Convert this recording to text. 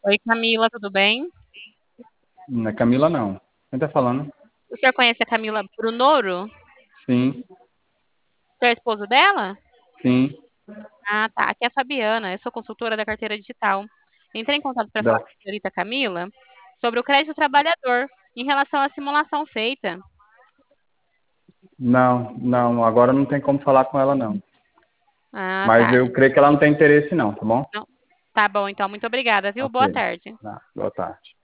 Oi, Camila, tudo bem? Não é Camila, não. Quem tá falando? O senhor conhece a Camila Brunoro? Sim, O senhor é esposo dela? sim. Ah, tá. Aqui é a Fabiana, eu sou consultora da carteira digital. Entrei em contato para falar Da- com a senhorita Camila sobre o crédito trabalhador em relação à simulação feita. Não, não, agora não tem como falar com ela, não. Ah, Mas tá. eu creio que ela não tem interesse, não, tá bom? Não. Tá bom, então, muito obrigada, viu? Ok. Boa tarde. Boa tarde.